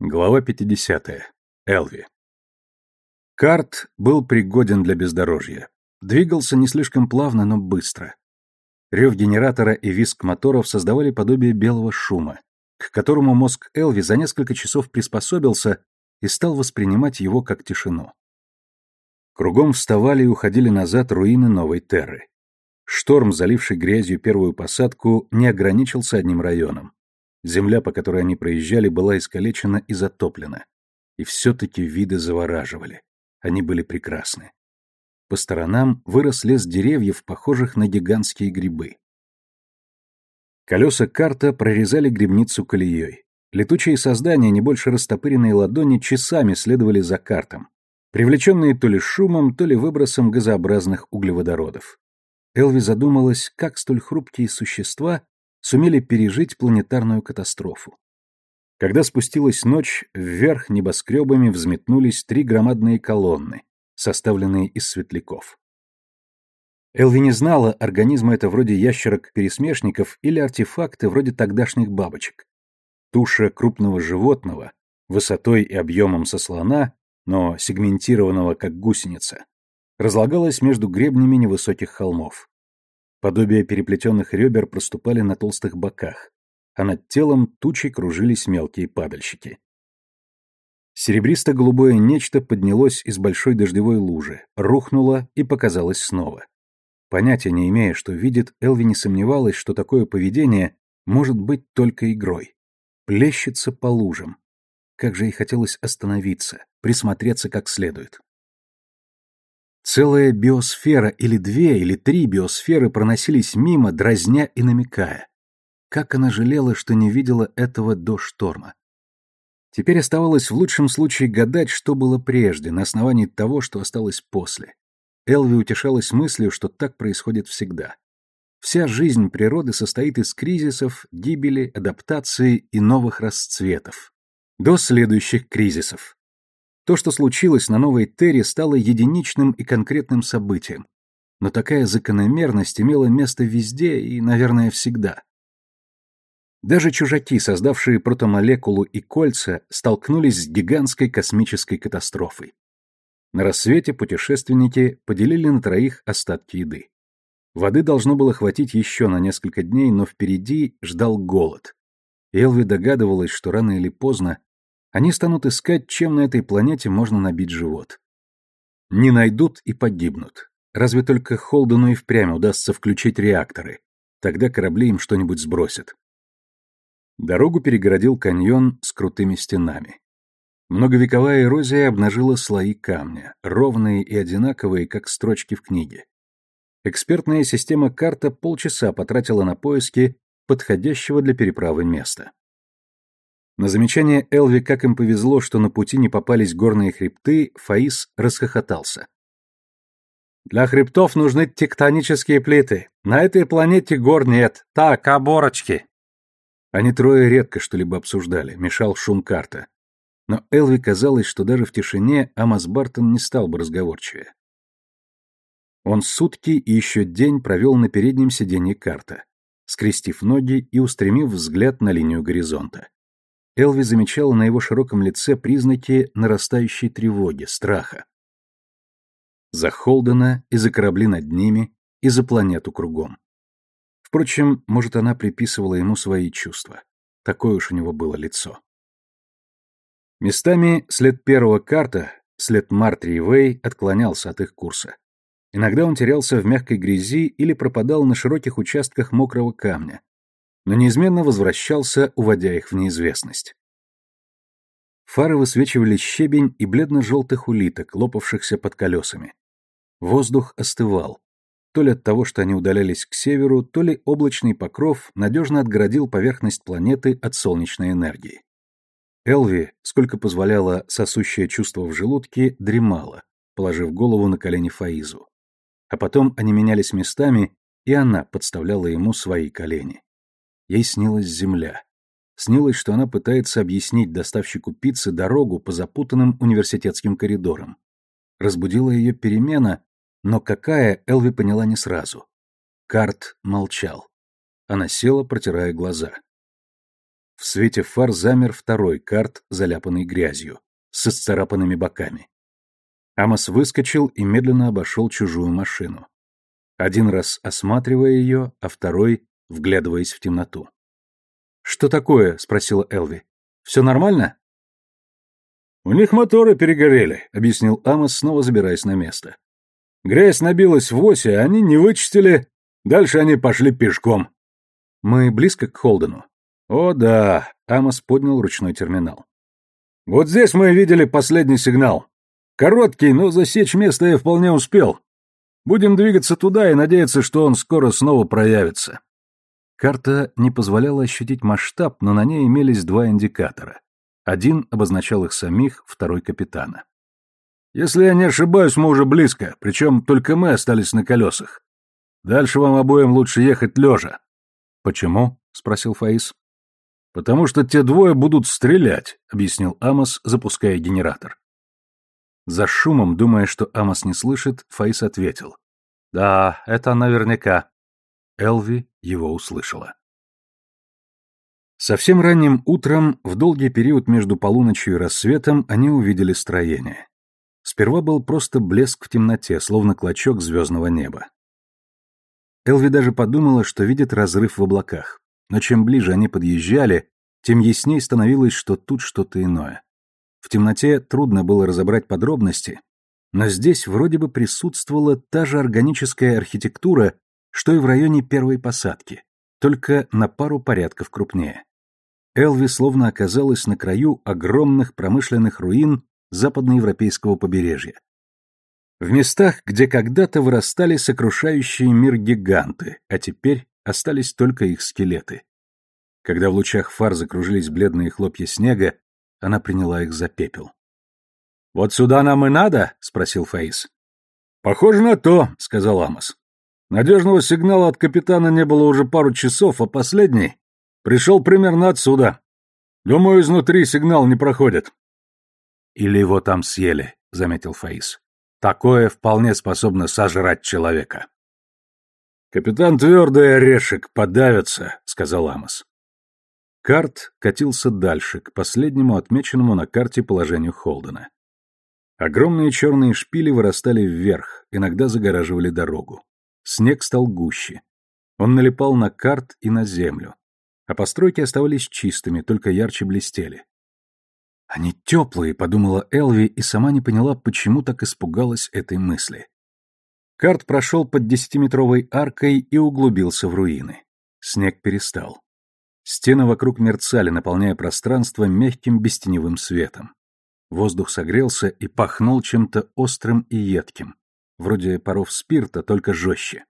Глава 50. Элви. Карт был пригоден для бездорожья. Двигался не слишком плавно, но быстро. Рев генератора и визг моторов создавали подобие белого шума, к которому мозг Элви за несколько часов приспособился и стал воспринимать его как тишину. Кругом вставали и уходили назад руины новой Терры. Шторм, заливший грязью первую посадку, не ограничился одним районом. Земля, по которой они проезжали, была искалечена и затоплена. И все-таки виды завораживали. Они были прекрасны. По сторонам вырос лес деревьев, похожих на гигантские грибы. Колеса карта прорезали грибницу колеей. Летучие создания, не больше растопыренные ладони, часами следовали за картом, привлеченные то ли шумом, то ли выбросом газообразных углеводородов. Элви задумалась, как столь хрупкие существа сумели пережить планетарную катастрофу. Когда спустилась ночь, вверх небоскребами взметнулись 3 громадные колонны, составленные из светляков. Элви не знала, организмы это вроде ящерок-пересмешников или артефакты вроде тогдашних бабочек. Туша крупного животного, высотой и объемом со слона, но сегментированного как гусеница, разлагалась между гребнями невысоких холмов. Подобие переплетенных ребер проступали на толстых боках, а над телом тучей кружились мелкие падальщики. Серебристо-голубое нечто поднялось из большой дождевой лужи, рухнуло и показалось снова. Понятия не имея, что видит, Элви не сомневалась, что такое поведение может быть только игрой. Плещется по лужам. Как же ей хотелось остановиться, присмотреться как следует. Целая биосфера или 2, или 3 биосферы проносились мимо, дразня и намекая. Как она жалела, что не видела этого до шторма. Теперь оставалось в лучшем случае гадать, что было прежде, на основании того, что осталось после. Элви утешалась мыслью, что так происходит всегда. Вся жизнь природы состоит из кризисов, гибели, адаптации и новых расцветов. До следующих кризисов. То, что случилось на Новой Терре, стало единичным и конкретным событием. Но такая закономерность имела место везде и, наверное, всегда. Даже чужаки, создавшие протомолекулу и кольца, столкнулись с гигантской космической катастрофой. На рассвете путешественники поделили на 3 остатки еды. Воды должно было хватить еще на несколько дней, но впереди ждал голод. Элви догадывалась, что рано или поздно они станут искать, чем на этой планете можно набить живот. Не найдут и погибнут. Разве только Холдену и впрямь удастся включить реакторы. Тогда корабли им что-нибудь сбросят. Дорогу перегородил каньон с крутыми стенами. Многовековая эрозия обнажила слои камня, ровные и одинаковые, как строчки в книге. Экспертная система карта полчаса потратила на поиски подходящего для переправы места. На замечание Элви, как им повезло, что на пути не попались горные хребты, Фаис расхохотался. «Для хребтов нужны тектонические плиты. На этой планете гор нет. Так, оборочки». Они 3 редко что-либо обсуждали, мешал шум карта. Но Элви казалось, что даже в тишине Амос Бартон не стал бы разговорчивее. Он сутки и еще день провел на переднем сиденье карта, скрестив ноги и устремив взгляд на линию горизонта. Элви замечала на его широком лице признаки нарастающей тревоги, страха. За Холдена и за корабли над ними, и за планету кругом. Впрочем, может, она приписывала ему свои чувства. Такое уж у него было лицо. Местами след первого карта, след Мартри и Вэй, отклонялся от их курса. Иногда он терялся в мягкой грязи или пропадал на широких участках мокрого камня, но неизменно возвращался, уводя их в неизвестность. Фары высвечивали щебень и бледно-желтых улиток, лопавшихся под колесами. Воздух остывал. То ли от того, что они удалялись к северу, то ли облачный покров надежно отгородил поверхность планеты от солнечной энергии. Элви, сколько позволяло сосущее чувство в желудке, дремала, положив голову на колени Фаизу. А потом они менялись местами, и она подставляла ему свои колени. Ей снилась земля. Снилось, что она пытается объяснить доставщику пиццы дорогу по запутанным университетским коридорам. Разбудила ее перемена, но какая, Элви поняла не сразу. Карт молчал. Она села, протирая глаза. В свете фар замер второй карт, заляпанный грязью, с исцарапанными боками. Амос выскочил и медленно обошел чужую машину. Один раз осматривая ее, а второй вглядываясь в темноту. «Что такое?» — спросила Элви. «Все нормально?» «У них моторы перегорели», — объяснил Амос, снова забираясь на место. «Грязь набилась в оси, а они не вычистили. Дальше они пошли пешком». «Мы близко к Холдену?» «О, да», — Амос поднял ручной терминал. «Вот здесь мы видели последний сигнал. Короткий, но засечь место я вполне успел. Будем двигаться туда и надеяться, что он скоро снова проявится». Карта не позволяла ощутить масштаб, но на ней имелись два индикатора. Один обозначал их самих, второй — капитана. «Если я не ошибаюсь, мы уже близко, причем только мы остались на колесах. Дальше вам обоим лучше ехать лежа». «Почему?» — спросил Фаис. «Потому что те двое будут стрелять», — объяснил Амос, запуская генератор. За шумом, думая, что Амос не слышит, Фаис ответил. «Да, это наверняка». Элви его услышала. Совсем ранним утром, в долгий период между полуночью и рассветом, они увидели строение. Сперва был просто блеск в темноте, словно клочок звездного неба. Элви даже подумала, что видит разрыв в облаках, но чем ближе они подъезжали, тем ясней становилось, что тут что-то иное. В темноте трудно было разобрать подробности, но здесь вроде бы присутствовала та же органическая архитектура, что и в районе первой посадки, только на пару порядков крупнее. Элви словно оказалась на краю огромных промышленных руин западноевропейского побережья. В местах, где когда-то вырастали сокрушающие мир гиганты, а теперь остались только их скелеты. Когда в лучах фар закружились бледные хлопья снега, она приняла их за пепел. «Вот сюда нам и надо?» — спросил Фаис. «Похоже на то», — сказал Амос. «Надежного сигнала от капитана не было уже пару часов, а последний пришел примерно отсюда. Думаю, изнутри сигнал не проходит». «Или его там съели», — заметил Фаис. «Такое вполне способно сожрать человека». «Капитан твердый орешек, подавится», — сказал Амос. Карт катился дальше, к последнему отмеченному на карте положению Холдена. Огромные черные шпили вырастали вверх, иногда загораживали дорогу. Снег стал гуще. Он налипал на карт и на землю. А постройки оставались чистыми, только ярче блестели. «Они теплые», — подумала Элви, и сама не поняла, почему так испугалась этой мысли. Карт прошел под 10-метровой аркой и углубился в руины. Снег перестал. Стены вокруг мерцали, наполняя пространство мягким бестеневым светом. Воздух согрелся и пахнул чем-то острым и едким, вроде паров спирта, только жестче.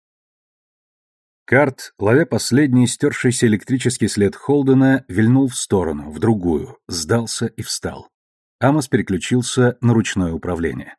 Карт, ловя последний стершийся электрический след Холдена, вильнул в сторону, в другую, сдался и встал. Амос переключился на ручное управление.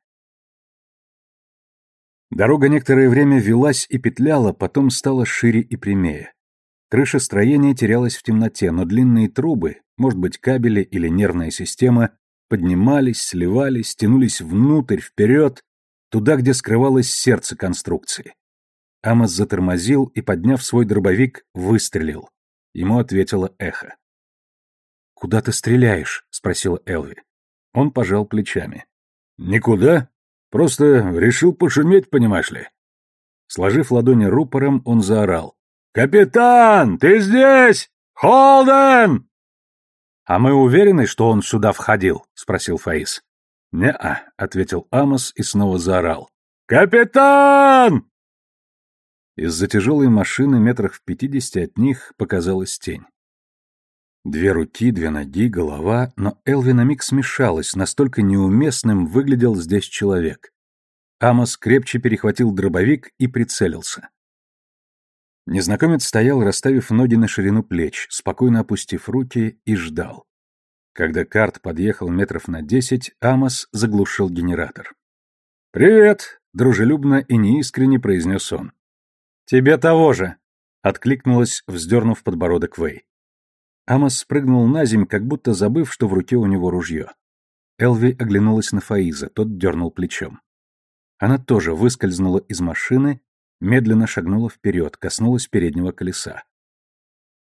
Дорога некоторое время велась и петляла, потом стала шире и прямее. Крыша строения терялась в темноте, но длинные трубы, может быть, кабели или нервная система, поднимались, сливались, тянулись внутрь, вперед, туда, где скрывалось сердце конструкции. Амос затормозил и, подняв свой дробовик, выстрелил. Ему ответило эхо. «Куда ты стреляешь?» — спросила Элви. Он пожал плечами. «Никуда. Просто решил пошуметь, понимаешь ли». Сложив ладони рупором, он заорал. «Капитан, ты здесь? Холден!» «А мы уверены, что он сюда входил?» — спросил Фаис. «Не-а», — ответил Амос и снова заорал. «Капитан!» Из-за тяжелой машины метрах в 50 от них показалась тень. Две руки, две ноги, голова, но Элви на миг смешалась, настолько неуместным выглядел здесь человек. Амос крепче перехватил дробовик и прицелился. Незнакомец стоял, расставив ноги на ширину плеч, спокойно опустив руки, и ждал. Когда карт подъехал метров на 10, Амос заглушил генератор. «Привет!» — дружелюбно и неискренне произнес он. «Тебе того же!» — откликнулась, вздернув подбородок Вэй. Амос спрыгнул на земь, как будто забыв, что в руке у него ружье. Элви оглянулась на Фаиза, тот дернул плечом. Она тоже выскользнула из машины, медленно шагнула вперед, коснулась переднего колеса.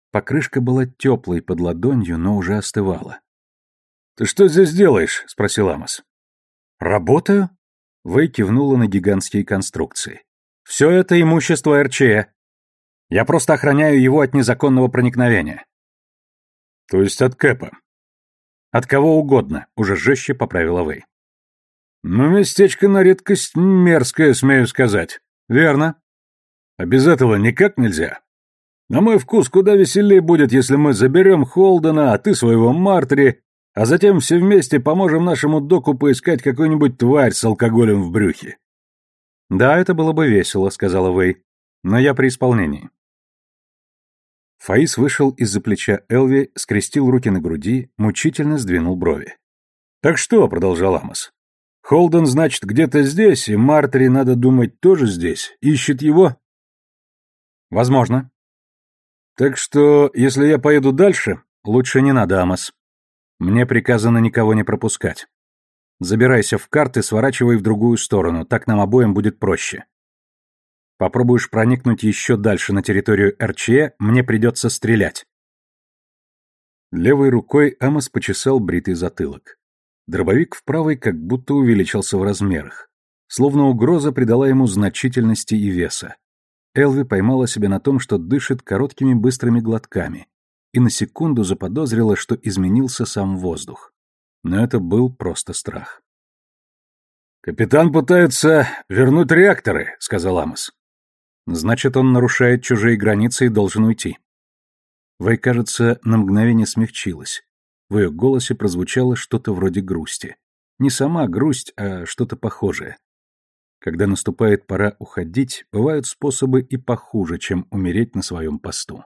Покрышка была теплой под ладонью, но уже остывала. «Ты что здесь делаешь?» — спросил Амос. «Работаю?» — Вэй кивнула на гигантские конструкции. «Все это имущество РЧЭ. Я просто охраняю его от незаконного проникновения». «То есть от Кэпа?» «От кого угодно», — уже жестче поправила Вэй. «Ну, местечко на редкость мерзкое, смею сказать». «Верно». «А без этого никак нельзя? На мой вкус куда веселее будет, если мы заберем Холдена, а ты своего Мартри, а затем все вместе поможем нашему доку поискать какую-нибудь тварь с алкоголем в брюхе». «Да, это было бы весело», — сказала Вэй, — «но я при исполнении». Фаис вышел из-за плеча Элви, скрестил руки на груди, мучительно сдвинул брови. «Так что?» — продолжал Амос. «Холден, значит, где-то здесь, и Мартри, надо думать, тоже здесь. Ищет его?» «Возможно». «Так что, если я поеду дальше, лучше не надо, Амос. Мне приказано никого не пропускать. Забирайся в карты, сворачивай в другую сторону, так нам обоим будет проще. Попробуешь проникнуть еще дальше на территорию РЧЭ, мне придется стрелять». Левой рукой Амос почесал бритый затылок. Дробовик в правой как будто увеличился в размерах. Словно угроза придала ему значительности и веса. Элви поймала себя на том, что дышит короткими быстрыми глотками, и на секунду заподозрила, что изменился сам воздух. Но это был просто страх. «Капитан пытается вернуть реакторы», — сказал Амос. «Значит, он нарушает чужие границы и должен уйти». Вэй, кажется, на мгновение смягчилась. В ее голосе прозвучало что-то вроде грусти. Не сама грусть, а что-то похожее. Когда наступает пора уходить, бывают способы и похуже, чем умереть на своем посту.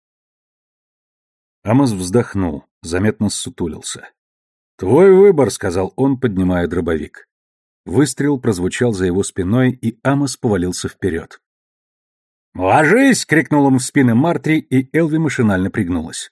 Амос вздохнул, заметно ссутулился. «Твой выбор», — сказал он, поднимая дробовик. Выстрел прозвучал за его спиной, и Амос повалился вперед. «Ложись!» — крикнул ему в спины Мартри, и Элви машинально пригнулась.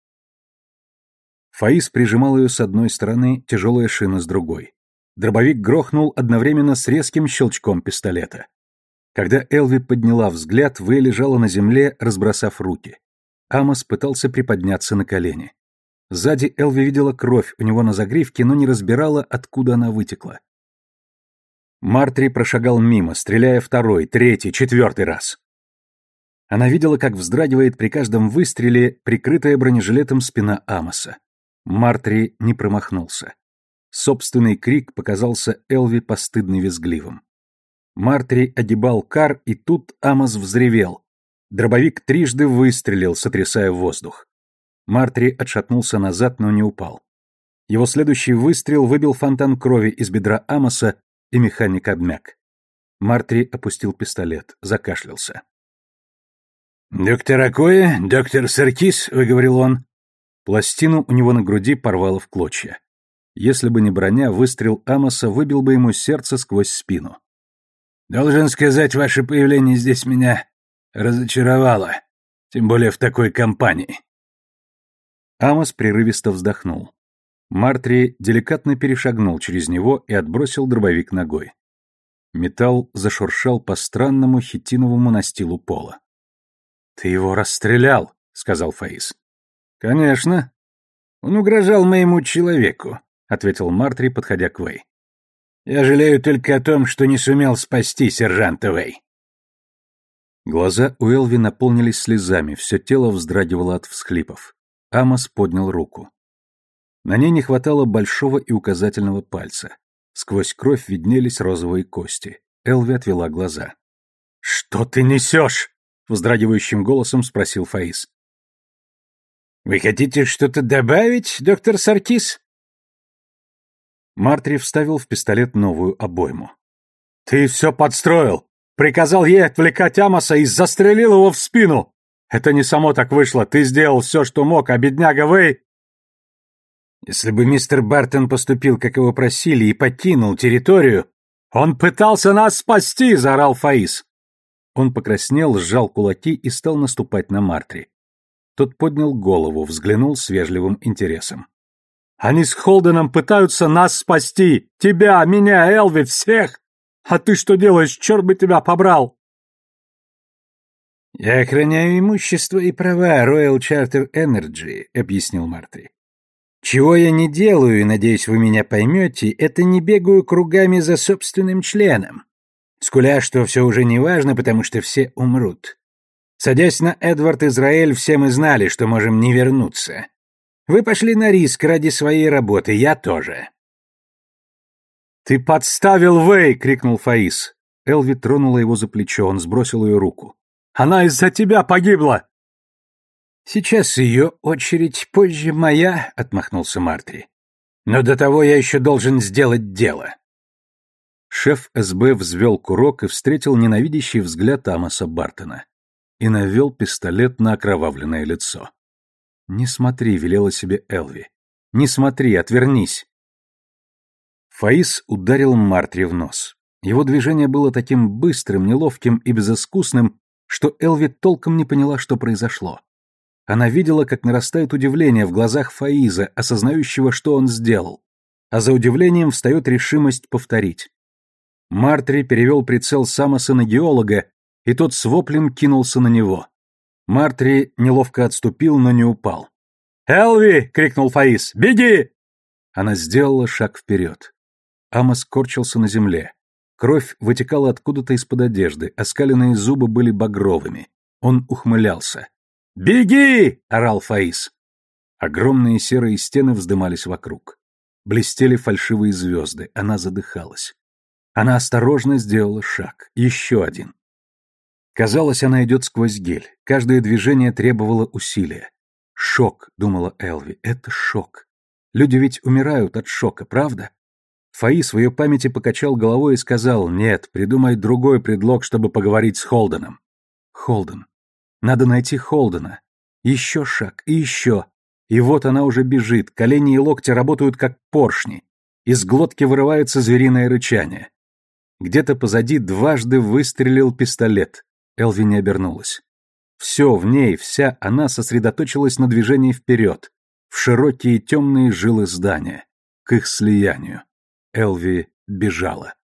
Фаис прижимал ее с одной стороны, тяжелая шина с другой. Дробовик грохнул одновременно с резким щелчком пистолета. Когда Элви подняла взгляд, Вэй лежала на земле, разбросав руки. Амос пытался приподняться на колени. Сзади Элви видела кровь у него на загривке, но не разбирала, откуда она вытекла. Мартри прошагал мимо, стреляя второй, третий, четвертый раз. Она видела, как вздрагивает при каждом выстреле прикрытая бронежилетом спина Амоса. Мартри не промахнулся. Собственный крик показался Элви постыдно визгливым. Мартри огибал кар, и тут Амос взревел. Дробовик трижды выстрелил, сотрясая воздух. Мартри отшатнулся назад, но не упал. Его следующий выстрел выбил фонтан крови из бедра Амоса, и механик обмяк. Мартри опустил пистолет, закашлялся. «Доктор Акоя, доктор Саркис», — выговорил он. Пластину у него на груди порвало в клочья. Если бы не броня, выстрел Амоса выбил бы ему сердце сквозь спину. «Должен сказать, ваше появление здесь меня разочаровало, тем более в такой компании». Амос прерывисто вздохнул. Мартри деликатно перешагнул через него и отбросил дробовик ногой. Металл зашуршал по странному хитиновому настилу пола. «Ты его расстрелял», — сказал Фаис. «Конечно. Он угрожал моему человеку», — ответил Мартри, подходя к Вэй. «Я жалею только о том, что не сумел спасти сержанта Вэй». Глаза у Элви наполнились слезами, все тело вздрагивало от всхлипов. Амос поднял руку. На ней не хватало большого и указательного пальца. Сквозь кровь виднелись розовые кости. Элви отвела глаза. «Что ты несешь?» — вздрагивающим голосом спросил Фаис. «Вы хотите что-то добавить, доктор Саркис?» Мартри вставил в пистолет новую обойму. «Ты все подстроил! Приказал ей отвлекать Амоса и застрелил его в спину! Это не само так вышло, ты сделал все, что мог, а бедняга Вэй...» «Если бы мистер Бартон поступил, как его просили, и покинул территорию...» «Он пытался нас спасти!» — заорал Фаис. Он покраснел, сжал кулаки и стал наступать на Мартри. Тот поднял голову, взглянул с вежливым интересом. «Они с Холденом пытаются нас спасти! Тебя, меня, Элви, всех! А ты что делаешь? Черт бы тебя побрал!» «Я охраняю имущество и права Royal Charter Energy», — объяснил Мартри. «Чего я не делаю, и, надеюсь, вы меня поймете, это не бегаю кругами за собственным членом, скуля, что все уже не важно, потому что все умрут. Садясь на Эдвард Израиль, все мы знали, что можем не вернуться. Вы пошли на риск ради своей работы, я тоже». «Ты подставил Вэй!» — крикнул Фаис. Элви тронула его за плечо, он сбросил ее руку. «Она из-за тебя погибла!» «Сейчас ее очередь, позже моя», — отмахнулся Мартри. «Но до того я еще должен сделать дело». Шеф СБ взвел курок и встретил ненавидящий взгляд Амоса Бартона. И навел пистолет на окровавленное лицо. «Не смотри», — велела себе Элви. «Не смотри, отвернись». Фаис ударил Мартри в нос. Его движение было таким быстрым, неловким и безыскусным, что Элви толком не поняла, что произошло. Она видела, как нарастает удивление в глазах Фаиза, осознающего, что он сделал, а за удивлением встает решимость повторить. Мартри перевел прицел Самоса на геолога, и тот с воплем кинулся на него. Мартри неловко отступил, но не упал. «Элви!» — крикнул Фаис. «Беги!» Она сделала шаг вперед. Амос корчился на земле. Кровь вытекала откуда-то из-под одежды, оскаленные зубы были багровыми. Он ухмылялся. «Беги!» — орал Фаис. Огромные серые стены вздымались вокруг. Блестели фальшивые звезды, она задыхалась. Она осторожно сделала шаг, еще один. Казалось, она идет сквозь гель, каждое движение требовало усилия. «Шок», — думала Элви, — «это шок. Люди ведь умирают от шока, правда?» Фаис в ее памяти покачал головой и сказал: «Нет, придумай другой предлог, чтобы поговорить с Холденом». Холден. Надо найти Холдена. Еще шаг, и еще. И вот она уже бежит, колени и локти работают как поршни. Из глотки вырывается звериное рычание. Где-то позади дважды выстрелил пистолет. Элви не обернулась. Все в ней, вся она сосредоточилась на движении вперед, в широкие темные жилы здания, к их слиянию. Элви бежала.